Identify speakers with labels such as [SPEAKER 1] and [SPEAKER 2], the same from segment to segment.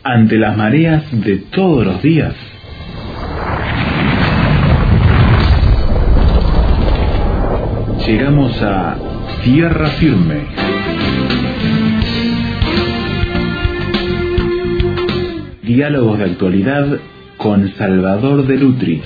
[SPEAKER 1] ante las mareas de todos los días. Llegamos a tierra firme. Diálogos de actualidad con Salvador de Lutri.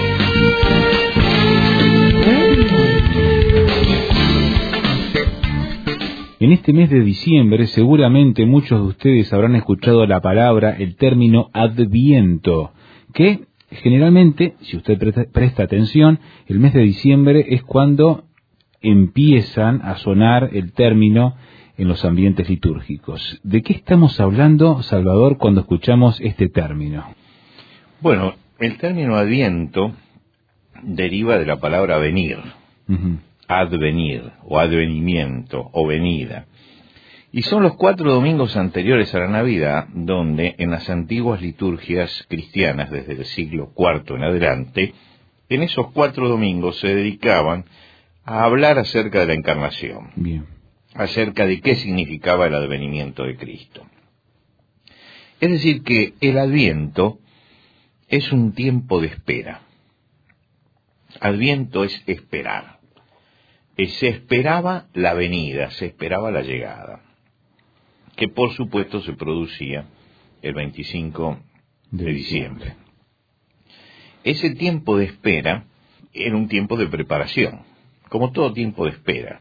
[SPEAKER 2] En este mes de diciembre seguramente muchos de ustedes habrán escuchado la palabra, el término Adviento, que generalmente, si usted presta atención, el mes de diciembre es cuando empiezan a sonar el término en los ambientes litúrgicos. ¿De qué estamos hablando, Salvador, cuando escuchamos este término?
[SPEAKER 3] Bueno, el término Adviento deriva de la palabra venir. Advenir, o advenimiento, o venida. Y son los 4 domingos anteriores a la Navidad, donde en las antiguas liturgias cristianas, desde el siglo IV en adelante, en esos 4 domingos se dedicaban a hablar acerca de la encarnación.
[SPEAKER 2] Bien.
[SPEAKER 3] Acerca de qué significaba el advenimiento de Cristo. Es decir, que el Adviento es un tiempo de espera. Adviento es esperar. Se esperaba la venida, se esperaba la llegada, que por supuesto se producía el 25 de diciembre. Ese tiempo de espera era un tiempo de preparación, como todo tiempo de espera.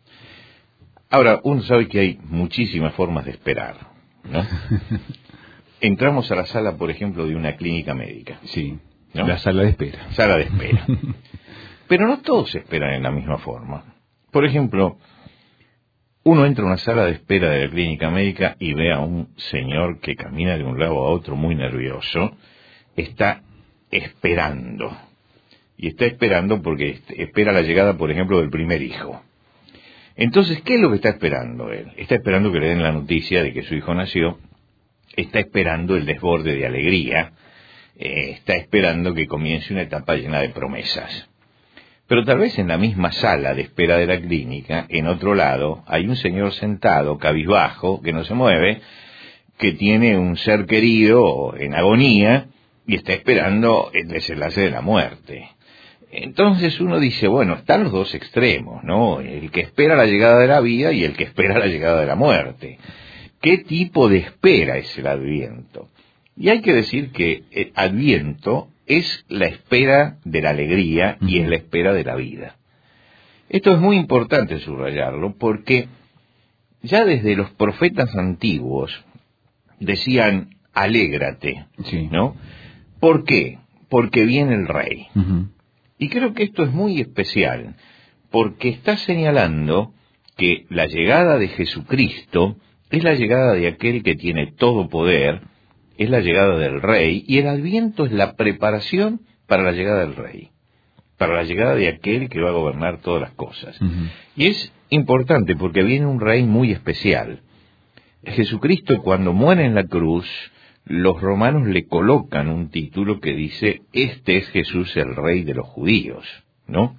[SPEAKER 3] Ahora, uno sabe que hay muchísimas formas de esperar, ¿no? Entramos a la sala, por ejemplo, de una clínica médica.
[SPEAKER 2] Sí,
[SPEAKER 3] ¿no?
[SPEAKER 2] La sala de espera.
[SPEAKER 3] Sala de espera. Pero no todos esperan en la misma forma. Por ejemplo, uno entra a una sala de espera de la clínica médica y ve a un señor que camina de un lado a otro muy nervioso. Está esperando. Y está esperando porque espera la llegada, por ejemplo, del primer hijo. Entonces, ¿qué es lo que está esperando él? Está esperando que le den la noticia de que su hijo nació. Está esperando el desborde de alegría. Está esperando que comience una etapa llena de promesas. Pero tal vez en la misma sala de espera de la clínica, en otro lado, hay un señor sentado, cabizbajo, que no se mueve, que tiene un ser querido en agonía y está esperando el desenlace de la muerte. Entonces uno dice, bueno, están los dos extremos, ¿no? El que espera la llegada de la vida y el que espera la llegada de la muerte. ¿Qué tipo de espera es el Adviento? Y hay que decir que el Adviento es la espera de la alegría y es la espera de la vida. Esto es muy importante subrayarlo porque ya desde los profetas antiguos decían, alégrate,
[SPEAKER 2] Sí.
[SPEAKER 3] ¿no? ¿Por qué? Porque viene el rey. Y creo que esto es muy especial porque está señalando que la llegada de Jesucristo es la llegada de aquel que tiene todo poder, es la llegada del rey, y el Adviento es la preparación para la llegada del rey, para la llegada de aquel que va a gobernar todas las cosas. Y es importante porque viene un rey muy especial. Jesucristo, cuando muere en la cruz, los romanos le colocan un título que dice, este es Jesús el rey de los judíos, ¿no?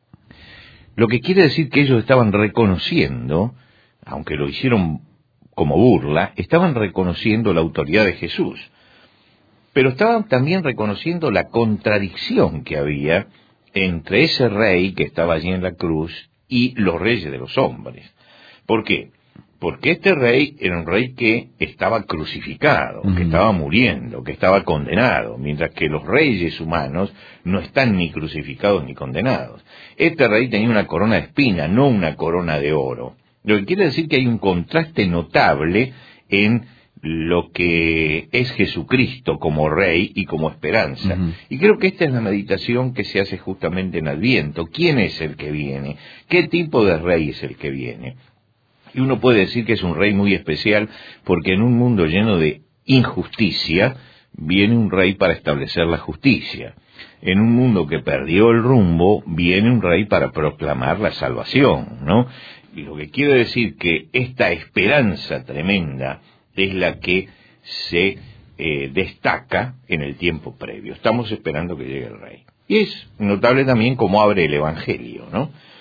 [SPEAKER 3] Lo que quiere decir que ellos estaban reconociendo, aunque lo hicieron como burla, estaban reconociendo la autoridad de Jesús, pero estaban también reconociendo la contradicción que había entre ese rey que estaba allí en la cruz y los reyes de los hombres. ¿Por qué? Porque este rey era un rey que estaba crucificado, que estaba muriendo, que estaba condenado, mientras que los reyes humanos no están ni crucificados ni condenados. Este rey tenía una corona de espina, no una corona de oro. Lo que quiere decir que hay un contraste notable en lo que es Jesucristo como Rey y como esperanza. Y creo que esta es la meditación que se hace justamente en Adviento. ¿Quién es el que viene? ¿Qué tipo de Rey es el que viene? Y uno puede decir que es un Rey muy especial porque en un mundo lleno de injusticia viene un Rey para establecer la justicia. En un mundo que perdió el rumbo viene un Rey para proclamar la salvación, ¿no? Y lo que quiere decir que esta esperanza tremenda es la que se destaca en el tiempo previo. Estamos esperando que llegue el Rey. Y es notable también cómo abre el Evangelio, ¿no?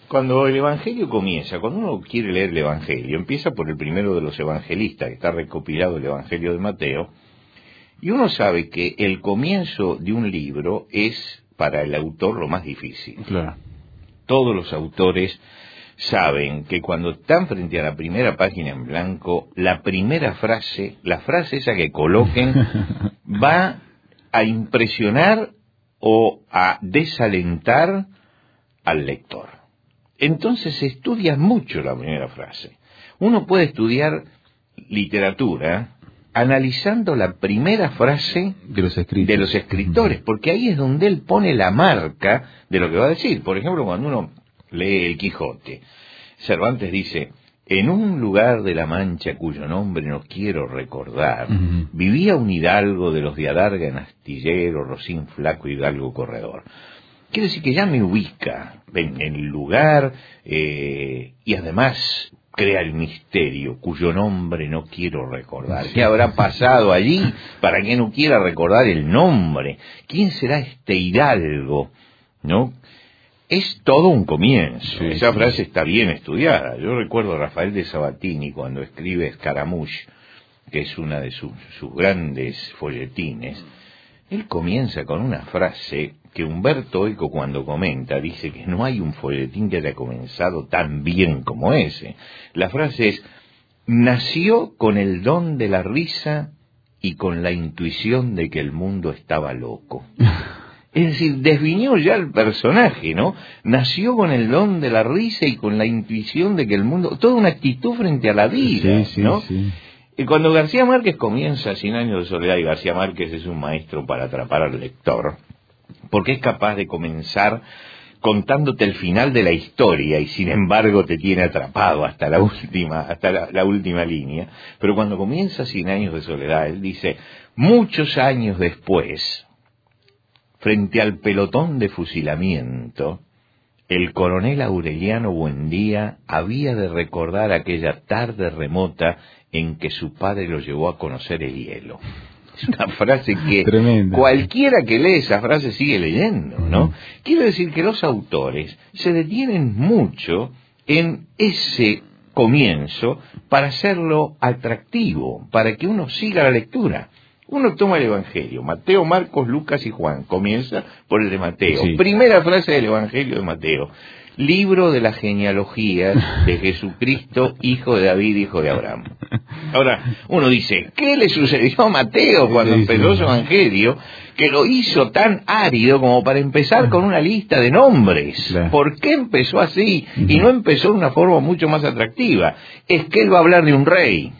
[SPEAKER 3] Cuando el Evangelio comienza, cuando uno quiere leer el Evangelio, empieza por el primero de los evangelistas, que está recopilado el Evangelio de Mateo, y uno sabe que el comienzo de un libro es para el autor lo más difícil.
[SPEAKER 2] Claro.
[SPEAKER 3] Todos los autores saben que cuando están frente a la primera página en blanco, la primera frase, la frase esa que coloquen, va a impresionar o a desalentar al lector. Entonces se estudia mucho la primera frase. Uno puede estudiar literatura analizando la primera frase de los escritores, porque ahí es donde él pone la marca de lo que va a decir. Por ejemplo, cuando uno lee El Quijote, Cervantes dice: en un lugar de la Mancha cuyo nombre no quiero recordar, vivía un hidalgo de los de adarga en astillero, rocín flaco, hidalgo corredor. Quiere decir que ya me ubica en el lugar y además crea el misterio, cuyo nombre no quiero recordar. ¿Qué habrá pasado allí para que no quiera recordar el nombre? ¿Quién será este hidalgo? ¿No? Es todo un comienzo. Esa frase está bien estudiada. Yo recuerdo a Rafael de Sabatini cuando escribe Scaramouche, que es una de sus grandes folletines. Él comienza con una frase que Humberto Eco, cuando comenta, dice que no hay un folletín que haya comenzado tan bien como ese. La frase es: nació con el don de la risa y con la intuición de que el mundo estaba loco. Es decir, definió ya el personaje, ¿no? Nació con el don de la risa y con la intuición de que el mundo... Toda una actitud frente a la vida, ¿no? Sí. Y cuando García Márquez comienza 100 años de soledad, y García Márquez es un maestro para atrapar al lector, porque es capaz de comenzar contándote el final de la historia y sin embargo te tiene atrapado hasta la última línea. Pero cuando comienza 100 años de soledad, él dice: muchos años después, frente al pelotón de fusilamiento, el coronel Aureliano Buendía había de recordar aquella tarde remota en que su padre lo llevó a conocer el hielo. Es una frase que tremenda. Cualquiera que lee esa frase sigue leyendo, ¿no? Quiero decir que los autores se detienen mucho en ese comienzo para hacerlo atractivo, para que uno siga la lectura. Uno toma el Evangelio, Mateo, Marcos, Lucas y Juan, comienza por el de Mateo. Sí. Primera frase del Evangelio de Mateo: libro de las genealogías de Jesucristo, hijo de David, hijo de Abraham. Ahora, uno dice, ¿qué le sucedió a Mateo cuando empezó su Evangelio, que lo hizo tan árido como para empezar con una lista de nombres? Claro. ¿Por qué empezó así y no empezó de una forma mucho más atractiva? Es que él va a hablar de un rey.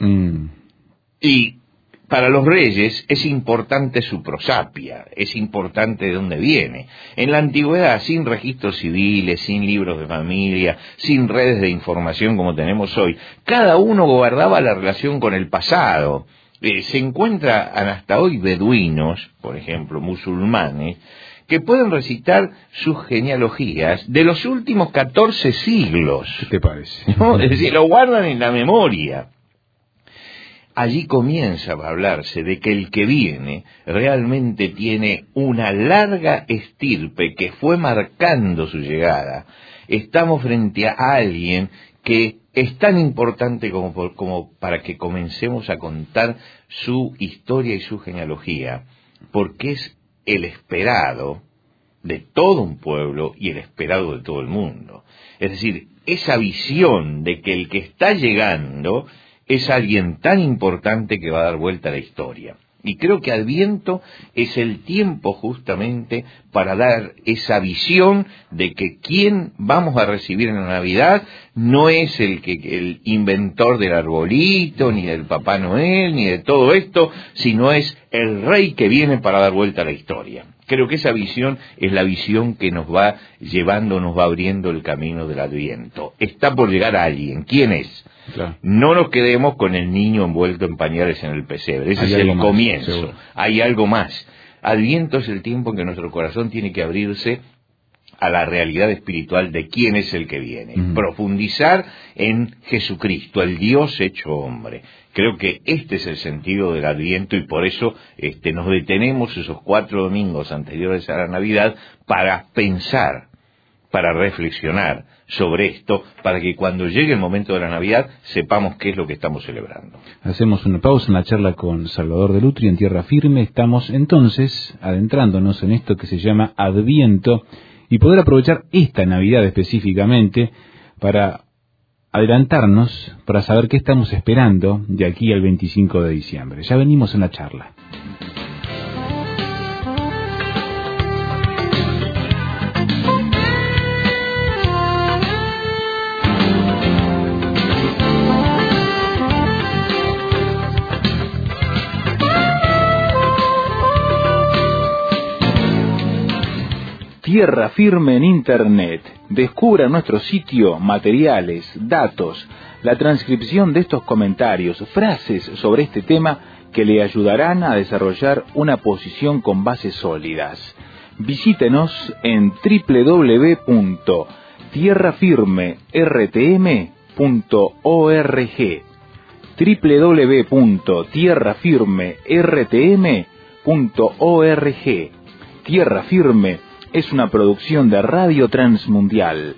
[SPEAKER 3] Y para los reyes es importante su prosapia, es importante de dónde viene. En la antigüedad, sin registros civiles, sin libros de familia, sin redes de información como tenemos hoy, cada uno guardaba la relación con el pasado. Se encuentran hasta hoy beduinos, por ejemplo, musulmanes, que pueden recitar sus genealogías de los últimos 14 siglos.
[SPEAKER 2] ¿Qué te parece?
[SPEAKER 3] ¿No? Es decir, lo guardan en la memoria. Allí comienza a hablarse de que el que viene realmente tiene una larga estirpe que fue marcando su llegada. Estamos frente a alguien que es tan importante como para que comencemos a contar su historia y su genealogía, porque es el esperado de todo un pueblo y el esperado de todo el mundo. Es decir, esa visión de que el que está llegando es alguien tan importante que va a dar vuelta a la historia. Y creo que Adviento es el tiempo justamente para dar esa visión de que quien vamos a recibir en la Navidad no es el inventor del arbolito, ni del Papá Noel, ni de todo esto, sino es el Rey que viene para dar vuelta a la historia. Creo que esa visión es la visión que nos va llevando, nos va abriendo el camino del Adviento. Está por llegar a alguien. ¿Quién es? Claro. No nos quedemos con el niño envuelto en pañales en el pesebre. Ese es el comienzo. Seguro. Hay algo más. Adviento es el tiempo en que nuestro corazón tiene que abrirse a la realidad espiritual de quién es el que viene. Profundizar en Jesucristo, el Dios hecho hombre. Creo que este es el sentido del Adviento y por eso nos detenemos esos 4 domingos anteriores a la Navidad para pensar para reflexionar sobre esto, para que cuando llegue el momento de la Navidad sepamos qué es lo que estamos celebrando.
[SPEAKER 2] Hacemos una pausa en la charla con Salvador de Lutri en Tierra Firme. Estamos entonces adentrándonos en esto que se llama Adviento y poder aprovechar esta Navidad específicamente para adelantarnos, para saber qué estamos esperando de aquí al 25 de diciembre. Ya venimos en la charla. Tierra Firme en Internet. Descubra nuestro sitio materiales, datos, la transcripción de estos comentarios, frases sobre este tema que le ayudarán a desarrollar una posición con bases sólidas. Visítenos en www.tierrafirmertm.org www.tierrafirmertm.org. Tierra Firme es una producción de Radio Transmundial.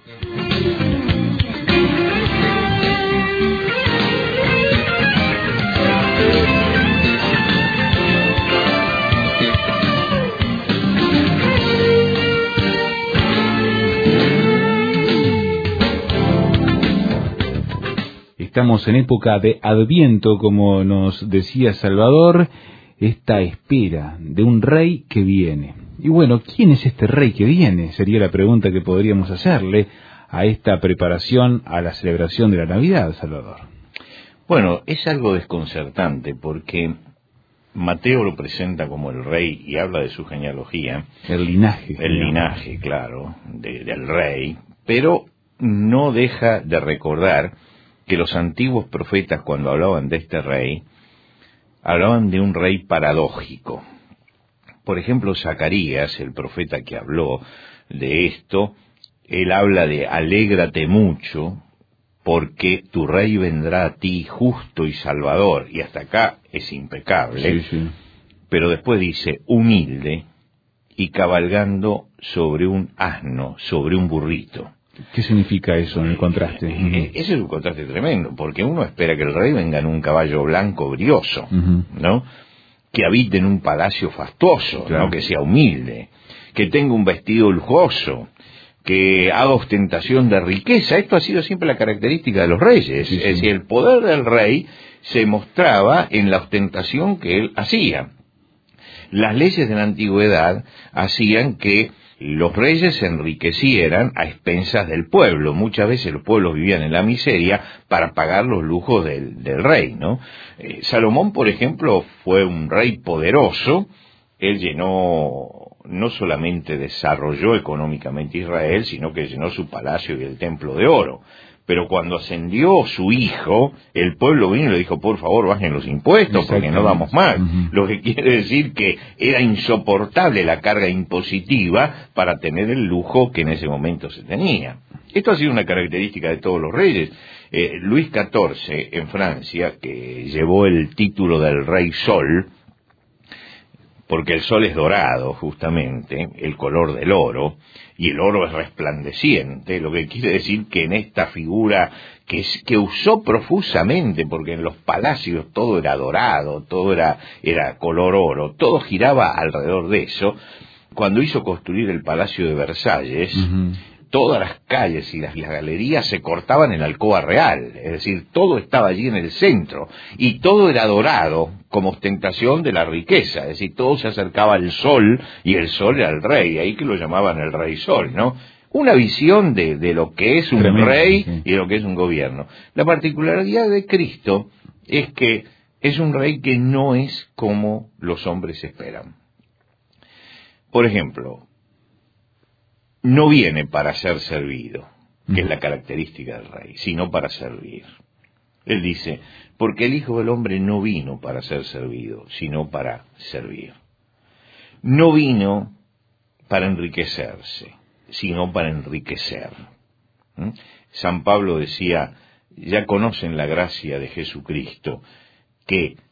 [SPEAKER 2] Estamos en época de Adviento, como nos decía Salvador, esta espera de un rey que viene. Y bueno, ¿quién es este rey que viene? Sería la pregunta que podríamos hacerle a esta preparación, a la celebración de la Navidad, Salvador.
[SPEAKER 3] Bueno, es algo desconcertante porque Mateo lo presenta como el rey y habla de su genealogía.
[SPEAKER 2] El linaje.
[SPEAKER 3] El linaje, claro, del rey, pero no deja de recordar que los antiguos profetas, cuando hablaban de este rey, hablaban de un rey paradójico. Por ejemplo, Zacarías, el profeta que habló de esto, él habla de alégrate mucho, porque tu rey vendrá a ti justo y salvador, y hasta acá es impecable,
[SPEAKER 2] sí.
[SPEAKER 3] Pero después dice humilde y cabalgando sobre un asno, sobre un burrito.
[SPEAKER 2] ¿Qué significa eso en el contraste?
[SPEAKER 3] Ese es un contraste tremendo, porque uno espera que el rey venga en un caballo blanco brioso, ¿no? Que habite en un palacio fastuoso, claro. ¿No? Que sea humilde, que tenga un vestido lujoso, que haga ostentación de riqueza. Esto ha sido siempre la característica de los reyes. Sí. Es decir, el poder del rey se mostraba en la ostentación que él hacía. Las leyes de la antigüedad hacían que los reyes se enriquecieran a expensas del pueblo. Muchas veces los pueblos vivían en la miseria para pagar los lujos del rey, ¿no? Salomón, por ejemplo, fue un rey poderoso. Él no solamente desarrolló económicamente Israel, sino que llenó su palacio y el templo de oro. Pero cuando ascendió su hijo, el pueblo vino y le dijo, por favor, bajen los impuestos porque no damos más. Lo que quiere decir que era insoportable la carga impositiva para tener el lujo que en ese momento se tenía. Esto ha sido una característica de todos los reyes. Luis XIV en Francia, que llevó el título del Rey Sol, porque el sol es dorado, justamente, el color del oro, y el oro es resplandeciente, lo que quiere decir que en esta figura que usó profusamente, porque en los palacios todo era dorado, todo era color oro, todo giraba alrededor de eso. Cuando hizo construir el Palacio de Versalles, todas las calles y las galerías se cortaban en la alcoba real, es decir, todo estaba allí en el centro, y todo era dorado como ostentación de la riqueza, es decir, todo se acercaba al sol, y el sol era el rey, ahí que lo llamaban el rey sol, ¿no? Una visión de lo que es un rey y de lo que es un gobierno. La particularidad de Cristo es que es un rey que no es como los hombres esperan. Por ejemplo, no viene para ser servido, que es la característica del rey, sino para servir. Él dice, porque el Hijo del Hombre no vino para ser servido, sino para servir. No vino para enriquecerse, sino para enriquecer. San Pablo decía, ya conocen la gracia de Jesucristo, que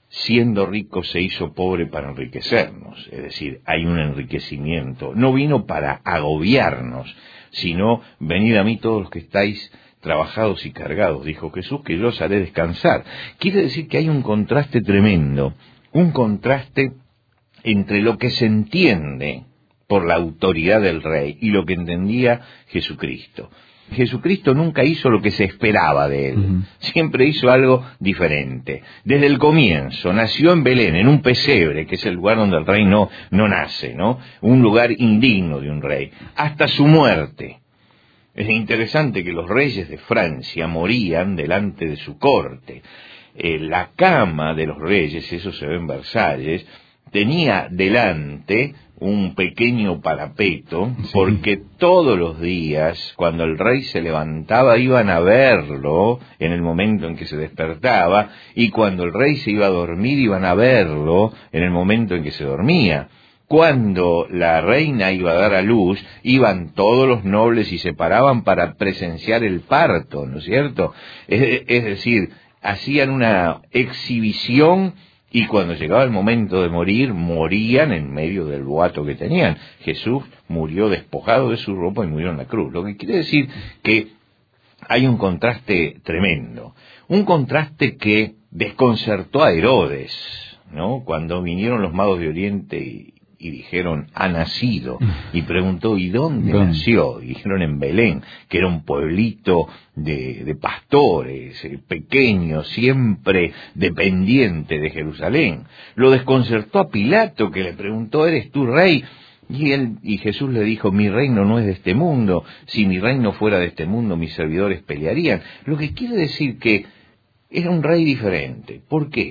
[SPEAKER 3] siendo rico se hizo pobre para enriquecernos, es decir, hay un enriquecimiento. No vino para agobiarnos, sino venid a mí todos los que estáis trabajados y cargados, dijo Jesús, que yo os haré descansar. Quiere decir que hay un contraste tremendo, un contraste entre lo que se entiende por la autoridad del Rey y lo que entendía Jesucristo. Jesucristo nunca hizo lo que se esperaba de él, siempre hizo algo diferente. Desde el comienzo, nació en Belén, en un pesebre, que es el lugar donde el rey no nace, ¿no? Un lugar indigno de un rey, hasta su muerte. Es interesante que los reyes de Francia morían delante de su corte. La cama de los reyes, eso se ve en Versalles, tenía delante un pequeño parapeto, porque todos los días, cuando el rey se levantaba, iban a verlo en el momento en que se despertaba, y cuando el rey se iba a dormir, iban a verlo en el momento en que se dormía. Cuando la reina iba a dar a luz, iban todos los nobles y se paraban para presenciar el parto, ¿no es cierto? Es decir, hacían una exhibición. Y cuando llegaba el momento de morir, morían en medio del boato que tenían. Jesús murió despojado de su ropa y murió en la cruz. Lo que quiere decir que hay un contraste tremendo. Un contraste que desconcertó a Herodes, ¿no? Cuando vinieron los magos de Oriente y dijeron, ha nacido, y preguntó, ¿y dónde nació? Y dijeron, en Belén, que era un pueblito de pastores, pequeño, siempre dependiente de Jerusalén. Lo desconcertó a Pilato, que le preguntó, ¿eres tú rey? Y Jesús le dijo, mi reino no es de este mundo, si mi reino fuera de este mundo, mis servidores pelearían. Lo que quiere decir que era un rey diferente. ¿Por qué?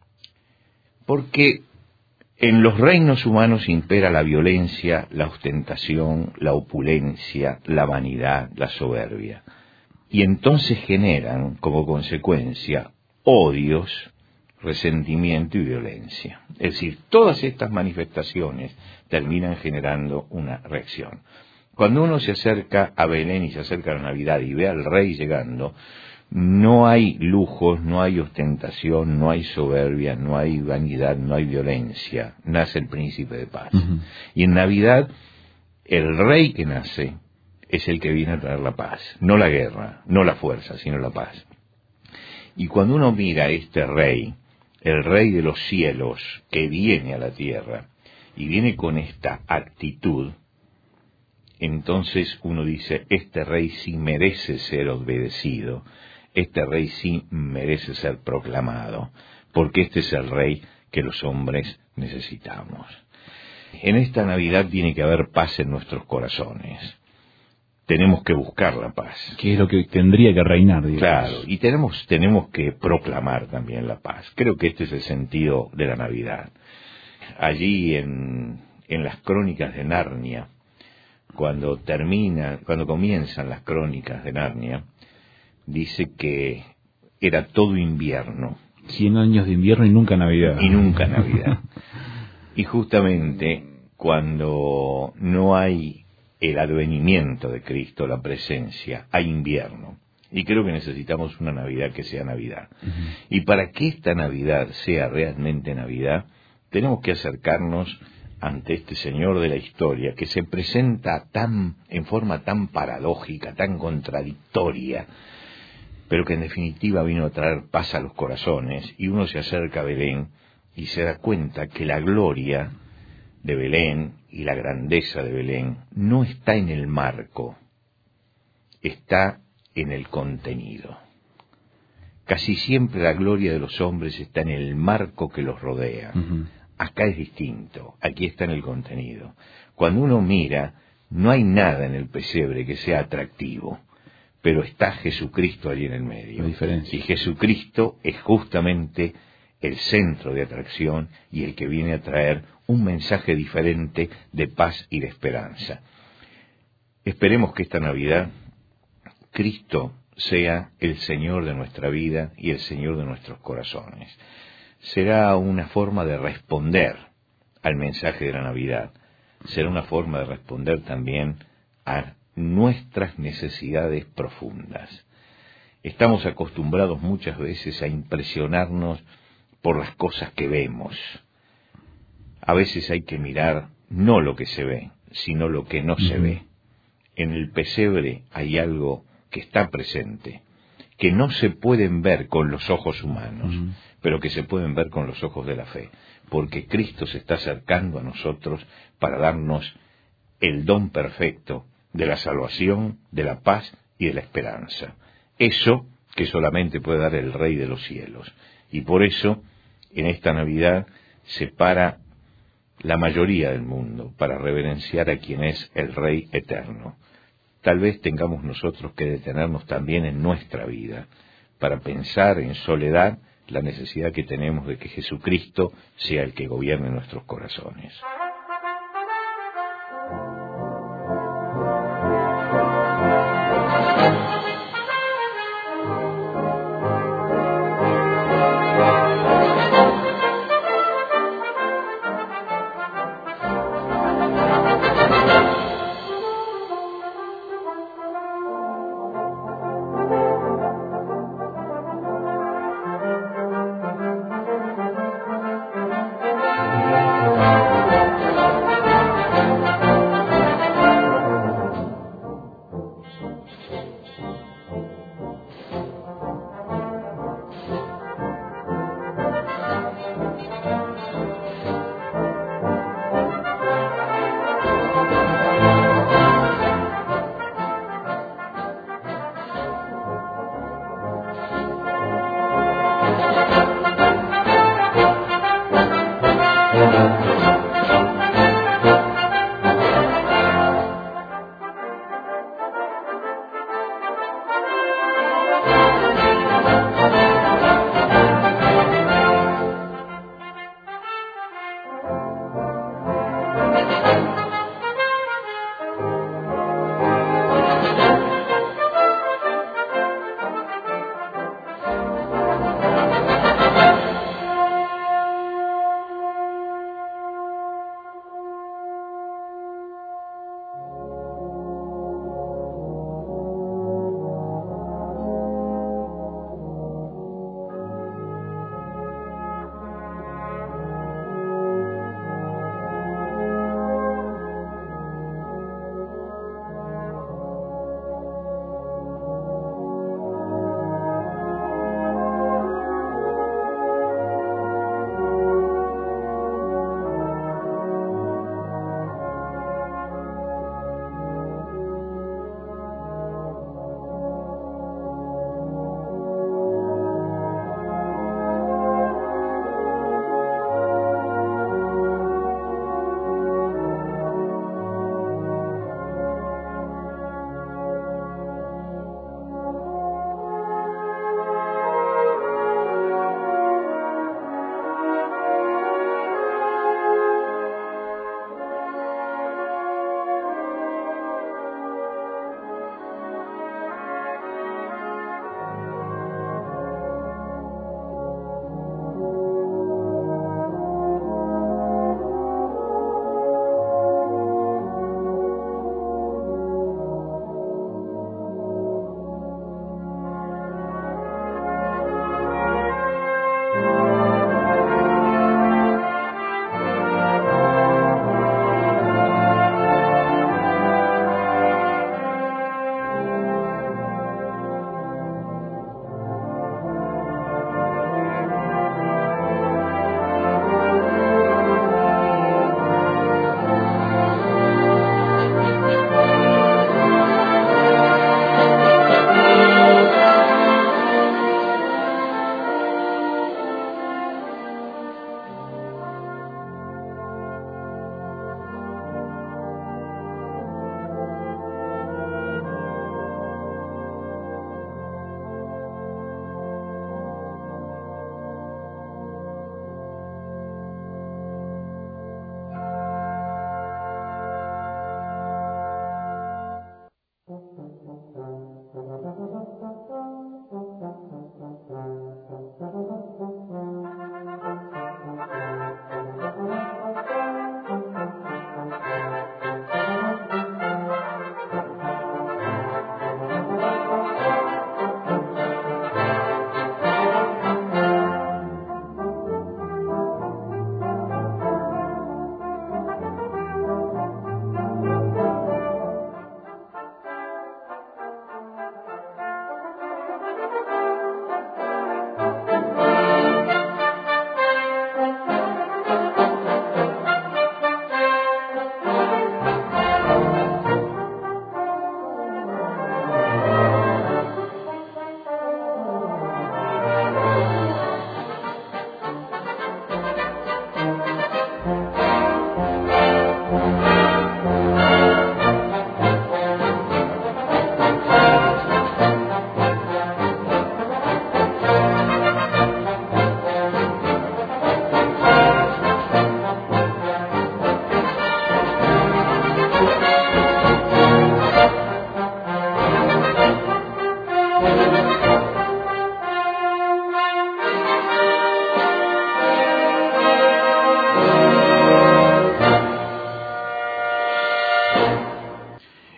[SPEAKER 3] Porque en los reinos humanos impera la violencia, la ostentación, la opulencia, la vanidad, la soberbia. Y entonces generan, como consecuencia, odios, resentimiento y violencia. Es decir, todas estas manifestaciones terminan generando una reacción. Cuando uno se acerca a Belén y se acerca a la Navidad y ve al rey llegando, no hay lujos, no hay ostentación, no hay soberbia, no hay vanidad, no hay violencia. Nace el príncipe de paz. Y en Navidad, el rey que nace es el que viene a traer la paz. No la guerra, no la fuerza, sino la paz. Y cuando uno mira a este rey, el rey de los cielos, que viene a la tierra, y viene con esta actitud, entonces uno dice, este rey sí merece ser obedecido. Este rey sí merece ser proclamado, porque este es el rey que los hombres necesitamos. En esta Navidad tiene que haber paz en nuestros corazones. Tenemos que buscar la paz.
[SPEAKER 2] Que es lo que tendría que reinar, digamos.
[SPEAKER 3] Claro, y tenemos que proclamar también la paz. Creo que este es el sentido de la Navidad. Allí en las crónicas de Narnia, cuando comienzan las crónicas de Narnia, dice que era todo invierno.
[SPEAKER 2] 100 años de invierno y nunca Navidad.
[SPEAKER 3] Y nunca Navidad. Y justamente cuando no hay el advenimiento de Cristo, la presencia, hay invierno. Y creo que necesitamos una Navidad que sea Navidad. Y para que esta Navidad sea realmente Navidad, tenemos que acercarnos ante este Señor de la historia, que se presenta en forma tan paradójica, tan contradictoria, pero que en definitiva vino a traer paz a los corazones, y uno se acerca a Belén y se da cuenta que la gloria de Belén y la grandeza de Belén no está en el marco, está en el contenido. Casi siempre la gloria de los hombres está en el marco que los rodea. Acá es distinto, aquí está en el contenido. Cuando uno mira, no hay nada en el pesebre que sea atractivo, pero está Jesucristo allí en el medio. Y Jesucristo es justamente el centro de atracción y el que viene a traer un mensaje diferente de paz y de esperanza. Esperemos que esta Navidad Cristo sea el Señor de nuestra vida y el Señor de nuestros corazones. Será una forma de responder al mensaje de la Navidad. Será una forma de responder también a nuestras necesidades profundas. Estamos acostumbrados muchas veces a impresionarnos por las cosas que vemos. A veces hay que mirar no lo que se ve, sino lo que no se ve. En el pesebre hay algo que está presente, que no se pueden ver con los ojos humanos, pero que se pueden ver con los ojos de la fe, porque Cristo se está acercando a nosotros para darnos el don perfecto de la salvación, de la paz y de la esperanza. Eso que solamente puede dar el Rey de los cielos. Y por eso, en esta Navidad, se para la mayoría del mundo para reverenciar a quien es el Rey eterno. Tal vez tengamos nosotros que detenernos también en nuestra vida para pensar en soledad la necesidad que tenemos de que Jesucristo sea el que gobierne nuestros corazones.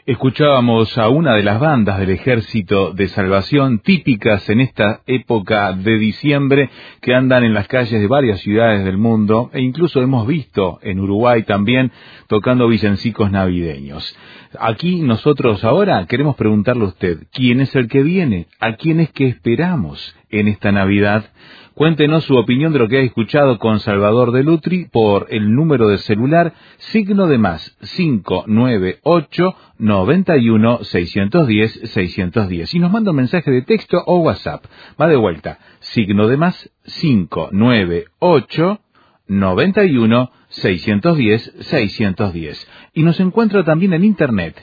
[SPEAKER 2] Escuchábamos a una de las bandas del Ejército de Salvación, típicas en esta época de diciembre, que andan en las calles de varias ciudades del mundo, e incluso hemos visto en Uruguay también tocando villancicos navideños. Aquí nosotros ahora queremos preguntarle a usted, ¿quién es el que viene? ¿A quién es que esperamos en esta Navidad? Cuéntenos su opinión de lo que ha escuchado con Salvador de Lutri por el número de celular +, 598 91 610 610. Y nos manda un mensaje de texto o WhatsApp. Va de vuelta, +, 598 91 610 610. Y nos encuentra también en internet,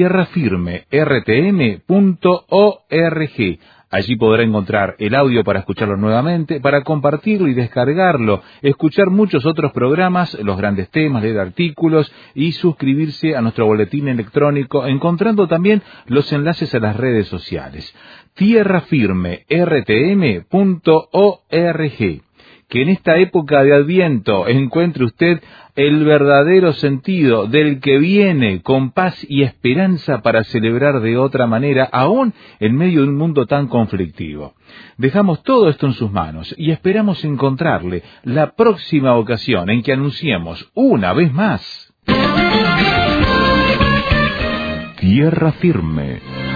[SPEAKER 2] tierrafirmertm.org. Allí podrá encontrar el audio para escucharlo nuevamente, para compartirlo y descargarlo, escuchar muchos otros programas, los grandes temas, leer artículos y suscribirse a nuestro boletín electrónico, encontrando también los enlaces a las redes sociales. tierrafirmertm.org. Que en esta época de Adviento encuentre usted el verdadero sentido del que viene con paz y esperanza para celebrar de otra manera, aún en medio de un mundo tan conflictivo. Dejamos todo esto en sus manos y esperamos encontrarle la próxima ocasión en que anunciemos una vez más Tierra Firme.